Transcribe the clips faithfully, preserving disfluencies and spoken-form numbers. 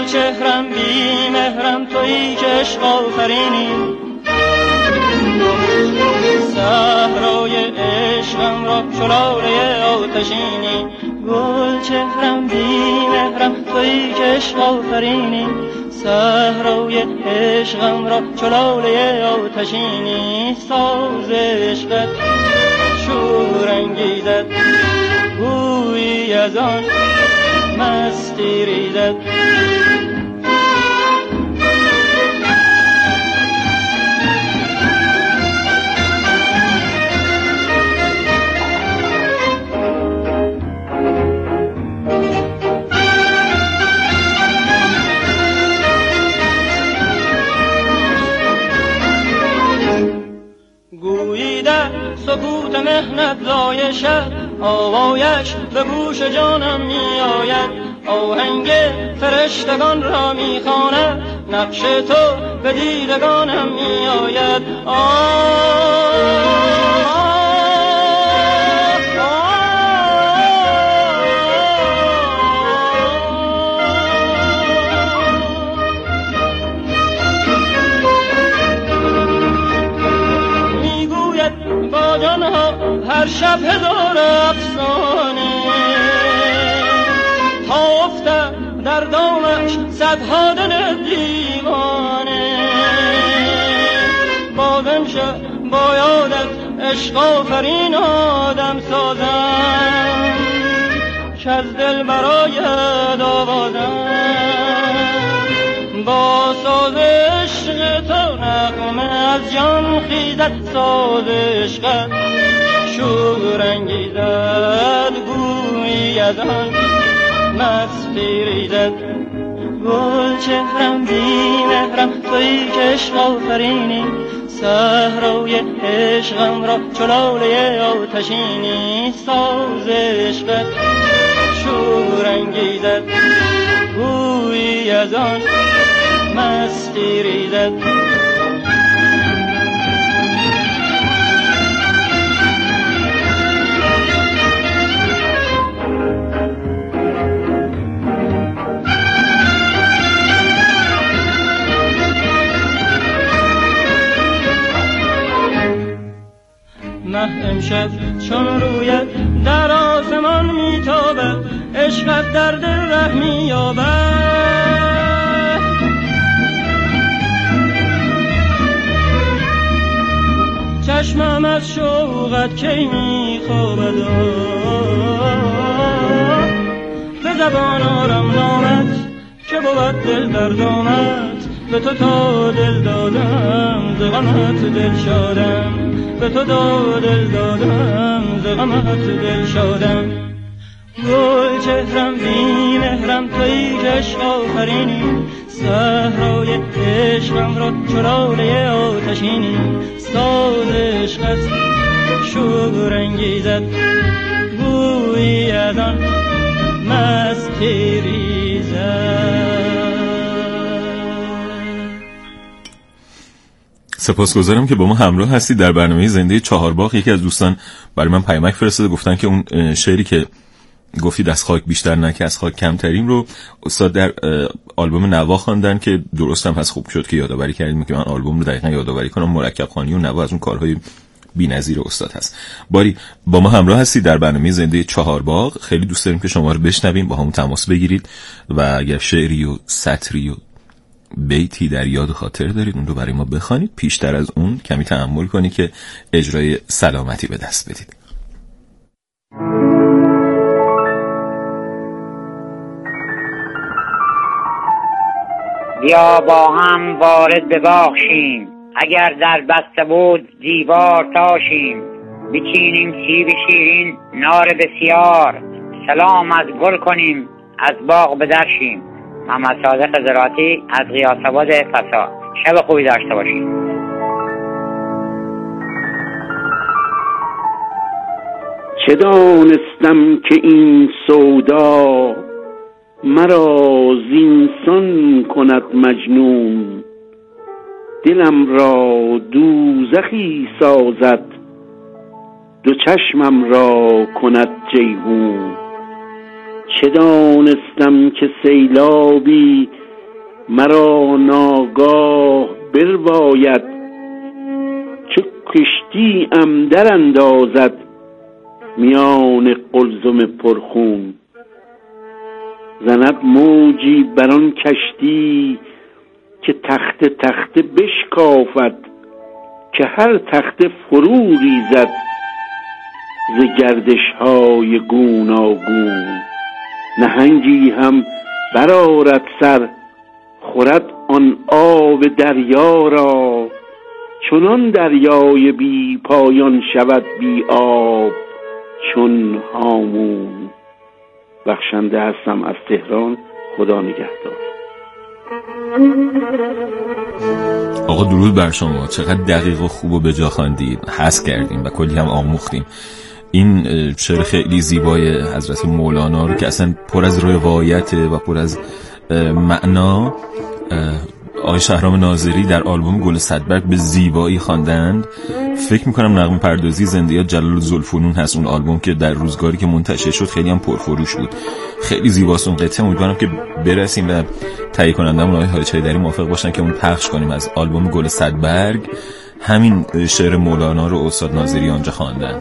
گل چهرم بی مهرم تویی که عشق آفرینی صحرای عشقم را شلاله آتشینی گل چهرم بی مهرم تویی که عشق آفرینی صحرای عشقم را شلاله آتشینی ساز عشقت شور انگیزد گویی از آن مستی ریزد گویی در سکوت مهنت زای شب آوایش به گوش جانم می آید آهنگ فرشتگان را می خواند نقش تو به دیدگانم می آید می گوید با جانها هر شب هزار افسانه تا افتد در دامش صدها دل دیوانه بازم شد با یادت عشق آفرین آدم سازم که از دل برایت آوازم با ساز عشق تو نغمه از جان خیزد ساز عشقت شور انگیزد گویی از آن مستی ریزد گل چهرم بی مهرم تویی که عشق آفرینی صحرای عشقم را شلاله آتشینی ساز عشقت شور انگیزد گویی از آن مستی ریزد مه امشب چون رویت در آسمان میتابد عشقت در دل ره مییابد چشمم از شوقت کی میخوابد به زبان آرم نامت که بود دل در دامت به تو تا دل دادم ز غمت دل شادم به تو تا دل دادم ز غمت دل شادم گل چهرم بی مهرم تویی که عشق آفرینی صحرای عشقم را شلاله آتشینی ساز عشقت شور انگیزد گویی از آن مستی ریزد. سپاسگزارم که با ما همراه هستید در برنامه زنده چهارباغ. یکی از دوستان برای من پیامک فرستاده، گفتن که اون شعری که گفتید از خاک بیشتر نه که از خاک کمتریم رو استاد در آلبوم نوا خواندن که درستم هست. خوب شد که یادآوری کردیم که من آلبوم رو دقیقاً یادآوری کنم. مرکب خوانی و نوا از اون کارهای بی‌نظیر استاد هست. باری با ما همراه هستید در برنامه زنده چهارباغ. خیلی دوست داریم که شما رو بشنویم، با هم تماس بگیرید و اگر شعری و سطری و بیتی در یاد خاطر دارید اون رو برای ما بخوانید. پیشتر از اون کمی تأمل کنید که اجرای سلامتی به دست بدید. بیا با هم وارد به باغ شیم، اگر در بسته بود دیوار تاشیم، بچینیم سیب شیرین نار بسیار، سلام از گل کنیم از باغ بدرشیم. محمد صادق زراعتی از غیاث‌آباد فسا. شب خوبی داشته باشید. چه دانستم که این سودا مرا زینسان کند مجنون، دلم را دوزخی سازد دو چشمم را کند جیحون. چه دانستم که سیلابی مرا ناگاه برباید، چو کشتی ام در اندازد میان قلزم پرخون. زند موجی بران کشتی که تخت تخت بشکافد، که هر تخت فرو ریزد ز گردش های گوناگون. نهنگی هم برآرد سر، خورد آن آب دریا را، چنان دریای بی پایان شود بی آب چون هامون. بخشنده هستم از تهران. خدا نگهدار. آقا درود بر شما. چقدر دقیق و خوب و به جا خواندید، حس کردیم و کلی هم آموختیم. این شعر خیلی زیبای حضرت مولانا رو که اصلا پر از روایته و پر از معنا، آقای شهرام ناظری در آلبوم گل صدبرگ به زیبایی خواندند. فکر میکنم نغمه پردازی زندیات جلال الذوالفنون هست، اون آلبوم که در روزگاری که منتشر شد خیلی هم پرفروش بود. خیلی زیباست اون قطعه. امیدوارم که برسیم و تهیه کنندمون آقای حاج حیدری موافق باشن که اون پخش کنیم از آلبوم گل صدبرگ. همین شعر مولانا رو استاد ناظری آنجا خواندند.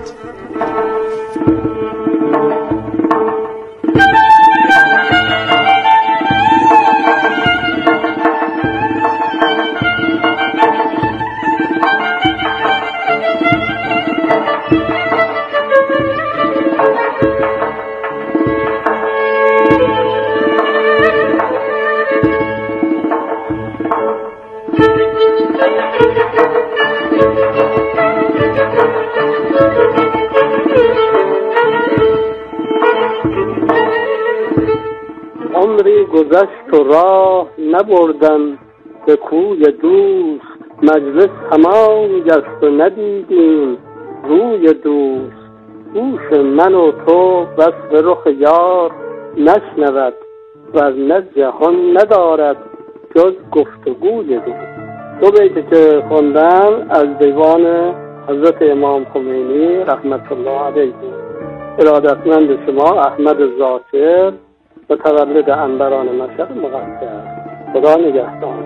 گذشت و راه نبردم به کوی دوست، مجلس تمام گشت و ندیدیم روی دوست. گوش من و تو بس به رخ یار نشنود، ورنه جهان ندارد جز گفتگوی دوست. دو بیتی که خوندم از دیوان حضرت امام خمینی رحمت الله علیه. ارادتمند شما احمد ذاکر، متولد انبران مشهد مقدس. خدا نگهدار.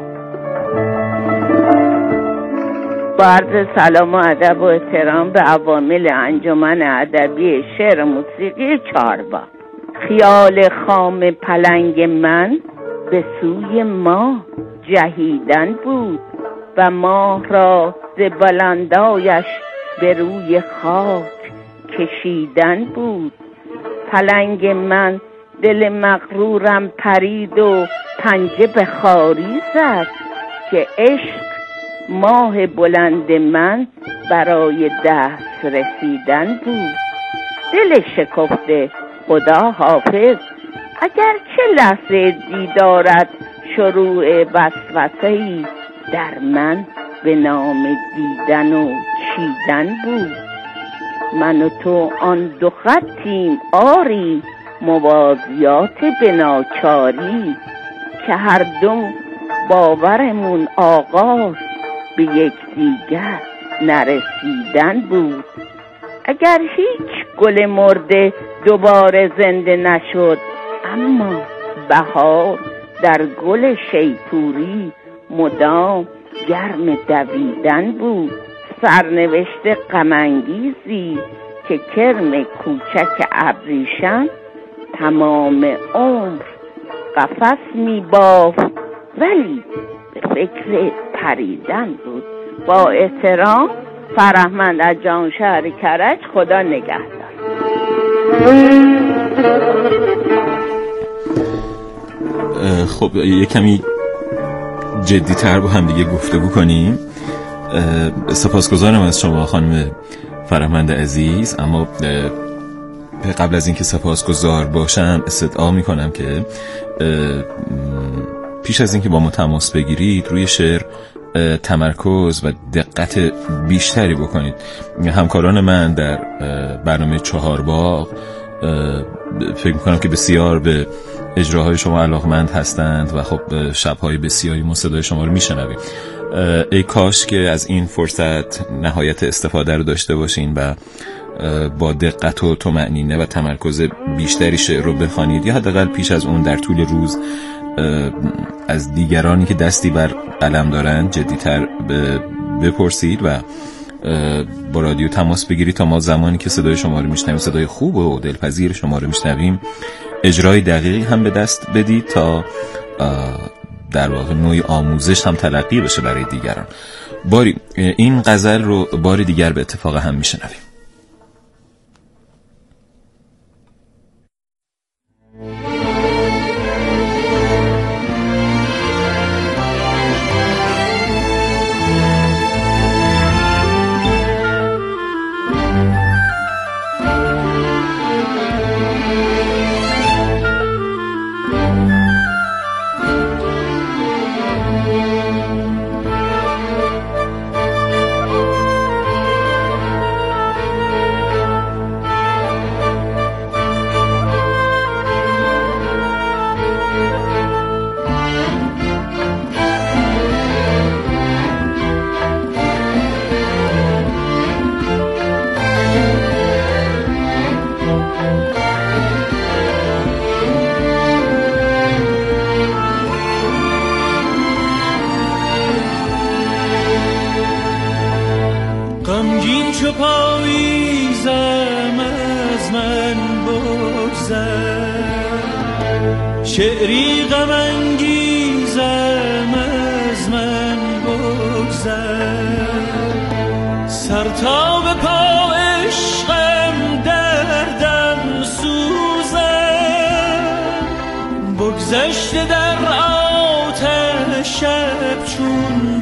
با عرض سلام و ادب و احترام به عوامل انجمن ادبی شعر موسیقی چهارباغ. خیال خام پلنگ من به سوی ماه جهیدن بود و ماه را ز بلندایش به روی خاک کشیدن بود. پلنگ من دل مغرورم پرید و پنجه به خاری زد، که عشق ماه بلند من برای دست رسیدن بود. دل شکفته خدا حافظ، اگر چه لحظه دیدارت شروع وسوسه‌ای در من به نام دیدن و چیدن بود. من و تو آن دو خطیم آری، موازیات به ناچاری، که هر دو باورمون آغاز به یک دیگر نرسیدن بود. اگر هیچ گل مرده دوباره زنده نشد، اما بهار در گل شیپوری مدام گرم دویدن بود. سرنوشت غم‌انگیزی که کرم کوچک ابریشم تمام عمر قفس می بافت، ولی به فکر پریدن بود. با احترام، فرهمند از جان شهر کرج. خدا نگهدار. خب یه کمی جدی‌تر با هم دیگه گفتگو کنیم. سپاسگزارم از شما خانم فرهمند عزیز، اما قبل از اینکه سپاسگزار باشم استدعا میکنم که پیش از اینکه با ما تماس بگیرید روی شعر تمرکز و دقت بیشتری بکنید. همکاران من در برنامه چهارباغ فکر میکنم که بسیار به اجراهای شما علاقمند هستند و خب شبهای بسیاری ما صدای شما رو میشنویم. ای کاش که از این فرصت نهایت استفاده رو داشته باشین و با دقت و طمأنینه و تمرکز بیشتری شعر رو بخوانید، یا حداقل پیش از اون در طول روز از دیگرانی که دستی بر قلم دارن جدی‌تر بپرسید و با رادیو تماس بگیرید تا ما زمانی که صدای شما رو میشنویم، صدای خوب و دلپذیر شما رو میشنویم، اجرای دقیقی هم به دست بدید تا در واقع نوعی آموزش هم تلقی بشه برای دیگران. باری این غزل رو باری دیگر به اتفاق هم میشنویم. چو پاییزم از من بگذر، شعری غم انگیزم از من بگذر، سر تا به پا عشقم دردم سوزم، بگذشته در آتش شب چون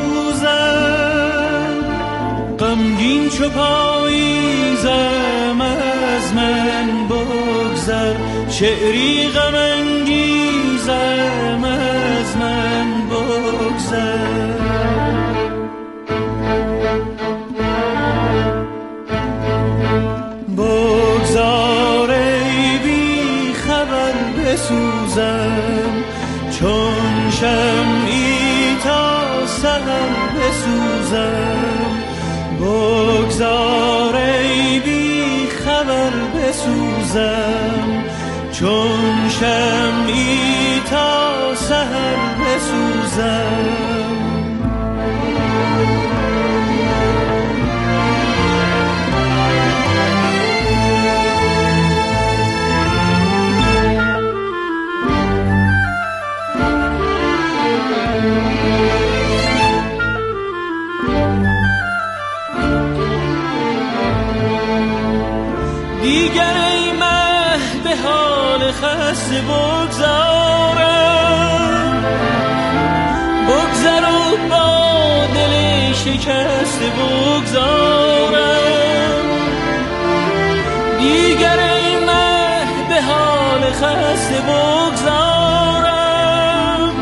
روزم، غمگین چو پاییزم از من بگذر، شعری غم انگیزم از من بگذر. بگذار ای بی خبر بسوزم، چون شمعی تا سحر بسوزم، بگذار ای بی خبر بسوزم، چون شمعی تا سحر بسوزم. دیگر ای مه به حال خسته بگذارم، بگذر و با دل شکسته بگذارم، دیگر ای مه به حال خسته بگذارم،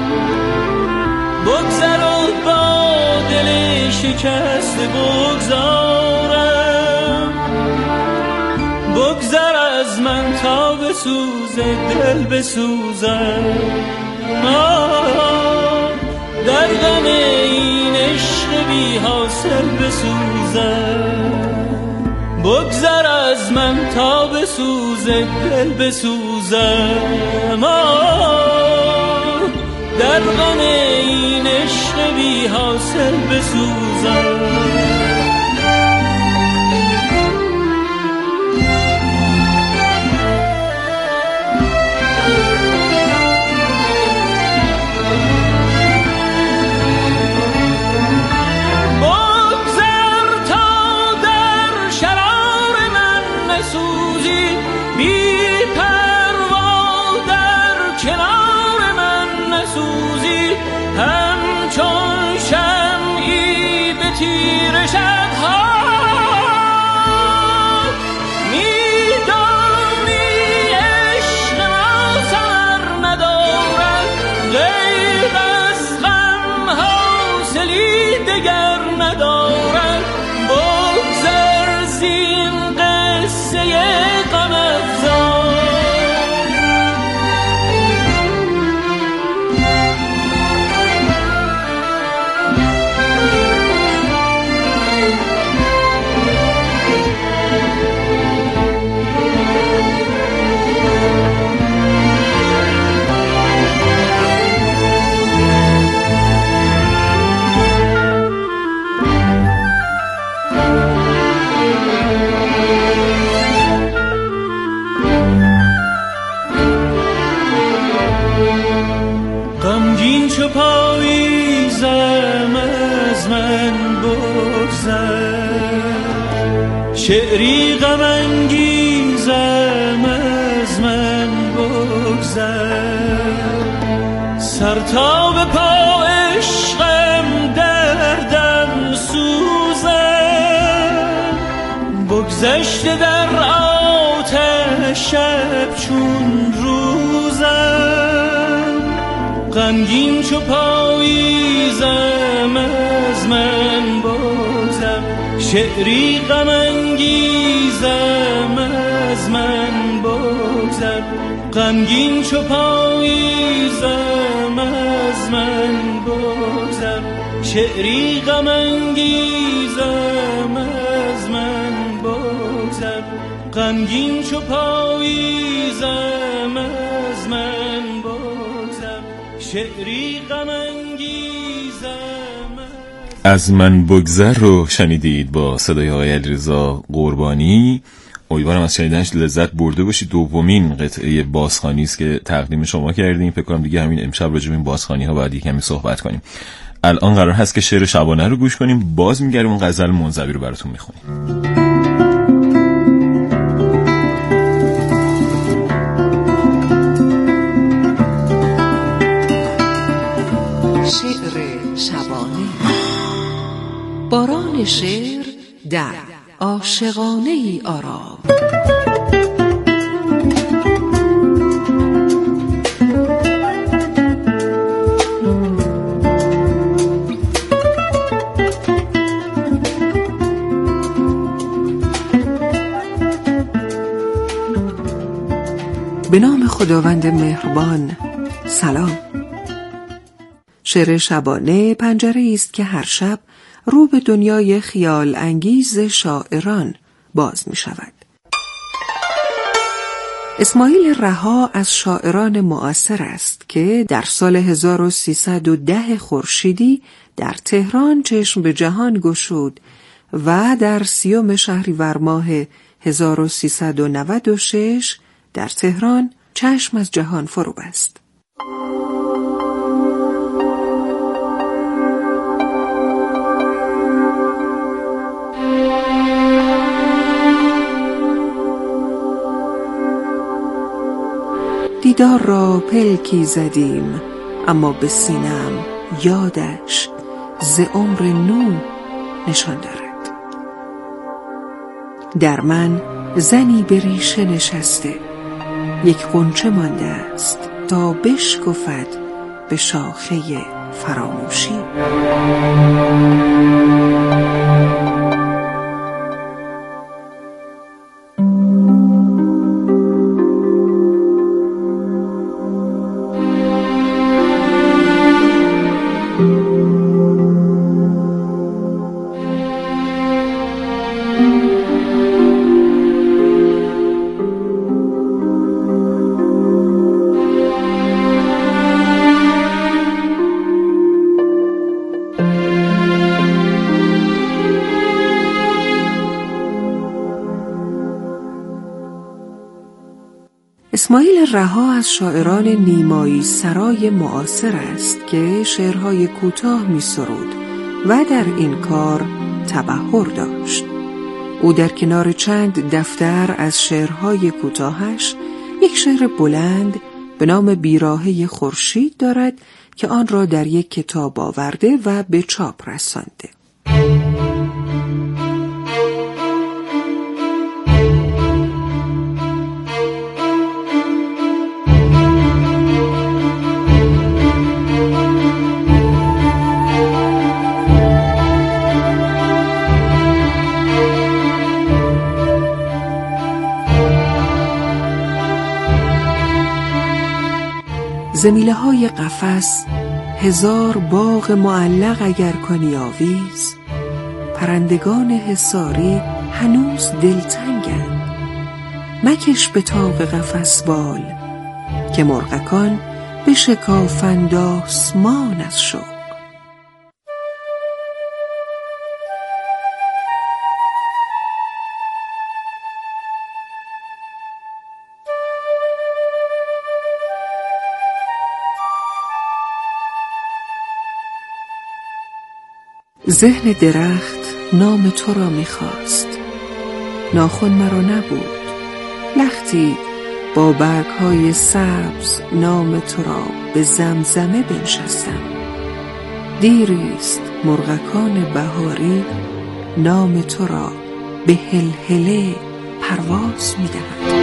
بگذر و با دل شکسته بگذارم، بگذر از من تا بسوزه دل بسوزم، در غم این عشق بی حاصل بسوزم، بگذر از من تا بسوزه دل بسوزم، در غم این عشق بی حاصل بسوزم. تیر شب‌ها می‌دانی عشق ما سر ندارد، غیر از غم حاصلی دگر ندارد، بگذر زین قصه غم افزار. چو پاییزم از من بگذر، شعری غم انگیزم از من بگذر، سر تا به پا عشقم دردم سوزم، بگذشته در آتش شب چون روزم، غمگین چو پاییزم از من بگذر، شعری غم انگیزم از من بگذر، غمگین چو پاییزم از من بگذر، شعری غم انگیزم از من بگذر، غمگین چو پاییزم از من بگذر، شعری غم انگیزم از من بگذر رو شنیدید با صدای آقای علیرضا قربانی. امیدوارم از شنیدنش لذت برده باشید. دومین قطعه بازخوانی است که تقدیم شما کردیم. فکر کنم دیگه همین امشب راجع به این بازخوانی ها باید کمی صحبت کنیم. الان قرار هست که شعر شبانه رو گوش کنیم. باز میگردیم اون غزل منزوی رو براتون میخونیم. شعر شبانه. باران شعر در عاشقانه ای آرام. به نام خداوند مهربان. سلام. شعر شبانه پنجره است که هر شب رو به دنیای خیال انگیز شاعران باز می شود. اسماعیل رها از شاعران معاصر است که در سال هزار و سیصد و ده خورشیدی در تهران چشم به جهان گشود و در سیوم شهریور ماه هزار و سیصد و نود و شش در تهران چشم از جهان فرو بست. دیدار را پلکی زدیم اما به سینم یادش ز عمر نو نشان دارد. در من زنی به ریشه نشسته، یک غنچه مانده است تا بشکفد به شاخه فراموشی. اسماعیل رها از شاعران نیمایی سرای معاصر است که شعرهای کوتاه می سرود و در این کار تبحر داشت. او در کنار چند دفتر از شعرهای کوتاهش یک شعر بلند به نام بیراهه خورشید دارد که آن را در یک کتاب آورده و به چاپ رسانده. زمیله های قفس هزار باغ معلق اگر کنی آویز، پرندگان حصاری هنوز دلتنگند. مکش به طاق قفس بال که مرغکان بشکافند آسمان از شوق. ذهن درخت نام تو را می‌خواست، ناخن مرا نبود. لختی با برگ‌های سبز نام تو را به زمزمه بنشستم. دیریست مرغکان بهاری نام تو را به هلهله پرواز می‌دهند.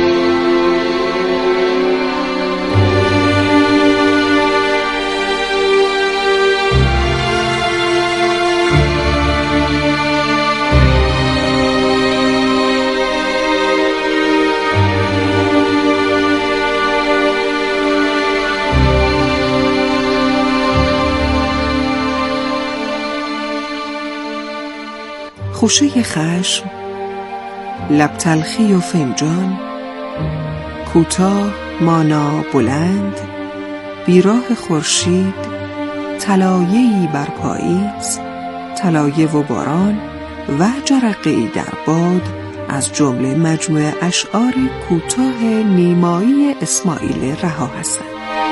خوشه خشم، لب تلخی و فنجان، کوتاه مانا بلند، بیراه خورشید، طلایه‌ای بر پاییز، طلایه و باران و جرقه‌ای در باد از جمله مجموعه اشعار کوتاه نیمایی اسماعیل رها هستند.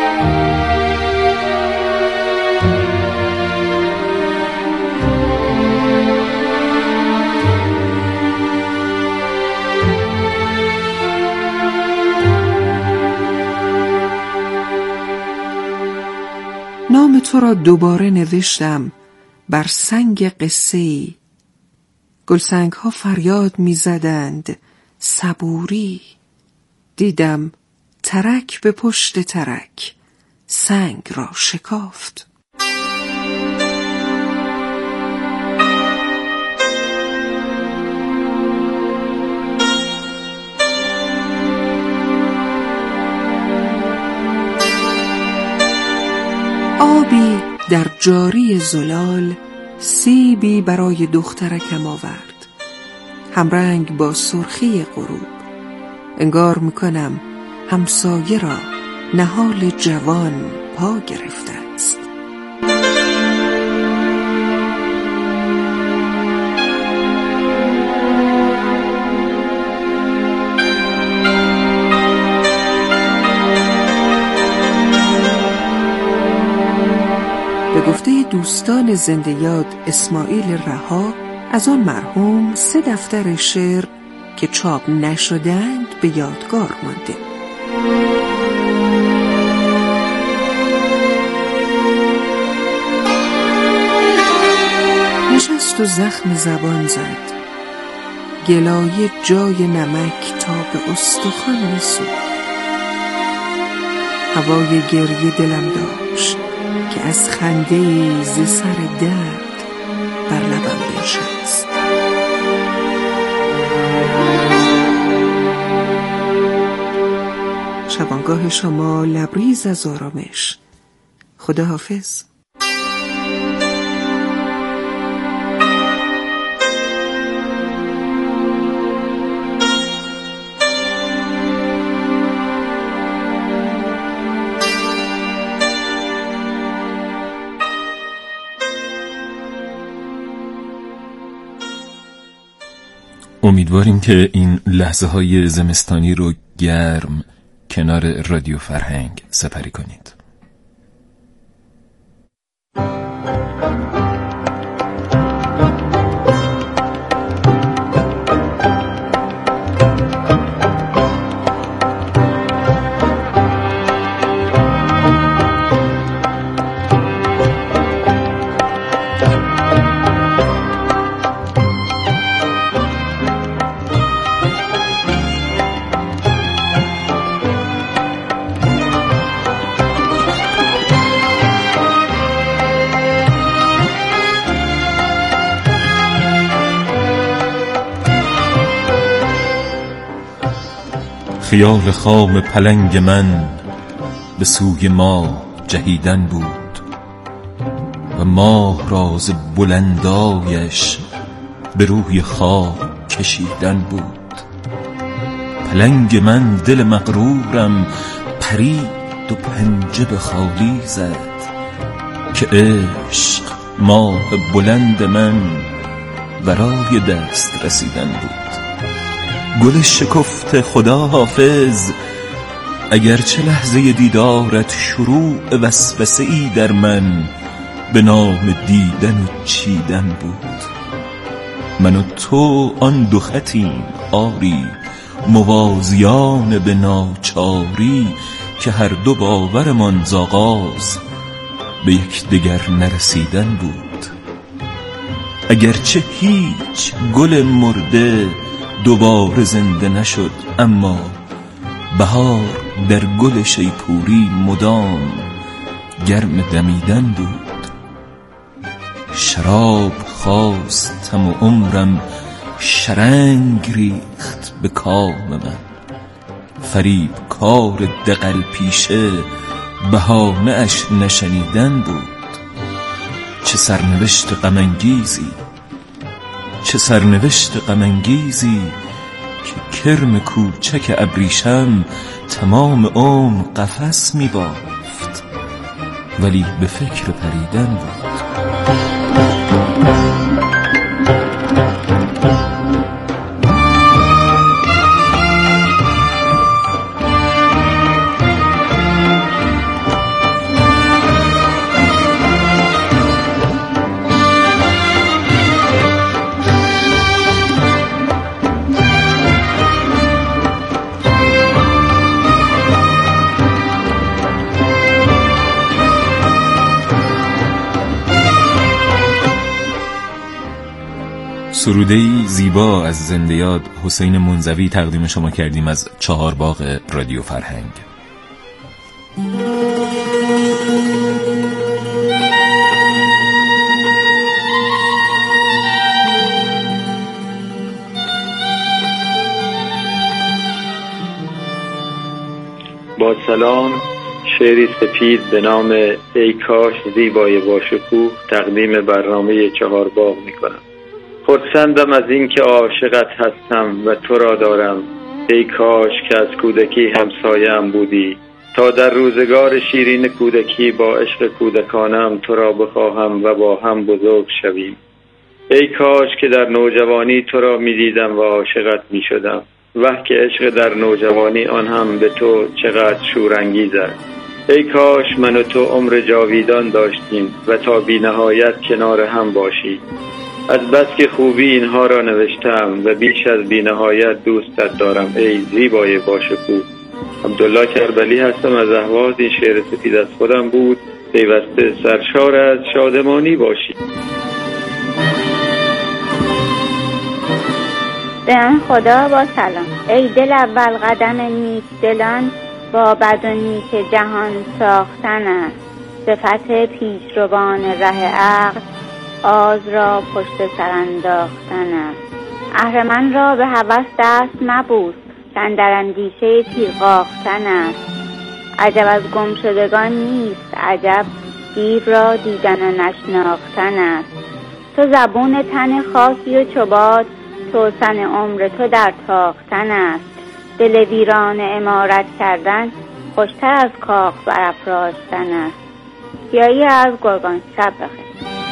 نام تو را دوباره نوشتم بر سنگ قصه‌ای. گلسنگ ها فریاد می زدند صبوری. دیدم ترک به پشت ترک سنگ را شکافت. آبی در جاری زلال سیبی برای دخترکم آورد، همرنگ با سرخی غروب. انگار میکنم همسایه را نهال جوان پا گرفته است. به گفته دوستان زنده یاد اسماعیل رها از آن مرحوم سه دفتر شعر که چاپ نشدند به یادگار مانده. نشست و زخم زبان زد، گلایه جای نمک تا به استخوان می‌سوخت. هوای گریه دلم داشت که از خنده ز سر درد بر لبم بنشست. شبانگاه شما لبریز از آرامش. خداحافظ. امیدواریم که این لحظه های زمستانی رو گرم کنار رادیو فرهنگ سپری کنید. خیال خام پلنگ من به سوی ما جهیدن بود و ماه راز بلندایش به روی خواب کشیدن بود. پلنگ من دل مغرورم پرید و پنجه به خالی زد که عشق ماه بلند من برای دست رسیدن بود. گل شکفت خدا حافظ، اگرچه لحظه دیدارت شروع وسوسه‌ای در من به نام دیدن و چیدن بود. من و تو آن دو خطیم آری، موازیان به ناچاری، که هر دو باورمان ز آغاز به یک دگر نرسیدن بود. اگرچه هیچ گل مرده دوباره زنده نشد، اما بهار در گل شیپوری مدام گرم دمیدن بود. شراب خواستم و عمرم شرنگ ریخت به کام من، فریب کار دغل پیشه بهانه اش نشنیدن بود. چه سرنوشت غم انگیزی، چه سرنوشت غم انگیزی که کرم کوچک ابریشم تمام عمر قفس می بافت، ولی به فکر پریدن بود. سروده‌ای زیبا از زنده یاد حسین منزوی تقدیم شما کردیم از چهارباغ رادیو فرهنگ. با سلام، شعری سپید به نام ای کاش زیبای باشکوه تقدیم برنامه چهارباغ میکنم. خرسندم از این که عاشقت هستم و تو را دارم، ای کاش که از کودکی همسایم بودی، تا در روزگار شیرین کودکی با عشق کودکانم تو را بخواهم و با هم بزرگ شویم. ای کاش که در نوجوانی تو را می دیدم و عاشقت می شدم، وه که عشق در نوجوانی آن هم به تو چقدر شورانگیز است. ای کاش من و تو عمر جاویدان داشتیم و تا بی نهایت کنار هم باشیم. از بس که خوبی اینها را نوشتم و بیش از بی نهایت دوستت دارم ای زیبای باشکوه. عبدالله کربلی هستم از اهواز. این شعر سپید از خودم بود. پیوسته سرشار از شادمانی باشید. به آن خدا با سلام. ای دل اول قدم نیک دلان، با بد و نیک جهان ساختن است. صفت پیشروان ره عقل، آز را پشت سر انداختن است. اهرمن را به هوس دست مبوس، کاندر اندیشه تیغاختن است. عجب از گم شدگان نیست، عجب دیو را دیدن و نشناختن است. تو زبون تن خاکی و چوباد، توسن عمر تو در تاختن است. دل ویران عمارت کردن، خوشتر از کاخ برافراشتن است. سیایی از گرگان. شب بخیر.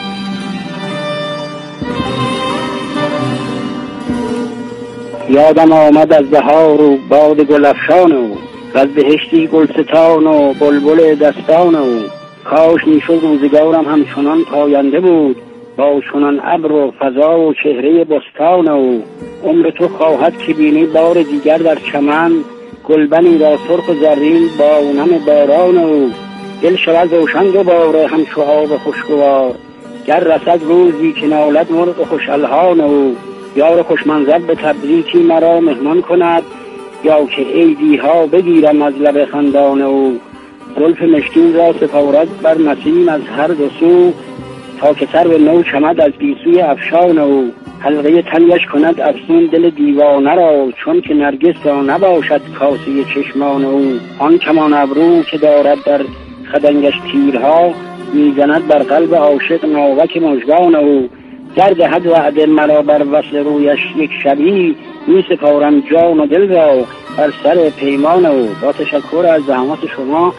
یادم آمد از بهار و باد گلفشان او، و از بهشتی گلستان و بلبل دستان او. کاش میشد روزگارم همچنان پاینده بود، با چنان ابر و فضا و چهره بستان او. عمر تو خواهد که بینی بار دیگر در چمن، گلبنی را سرخ و زرین با نم باران او. دل شود روشن دوباره همچو آب خوشگوار، گر رسد روزی که نالد مرغ خوش الحان او. یار خوشمنظر به تبریکی مرا مهمان کند، یا که عیدی ها بگیرم از لب خندان او. زلف مشکین را سپارد بر نسیم از هر دو سو، تا که سر به نو چمد از گیسوی افشان او. حلقه تنگش کند افسون دل دیوانه را، چون که نرگس را نباشد کاسه چشمان او. آن کمان ابرو که دارد در خدنگش تیرها، میزند بر قلب عاشق ناوک مژگان او. گر دهد وعده مرا بر وصل رویش یک شبی، می سپارم جان و دل را بر سر پیمان او. با تشکر از زحمات شما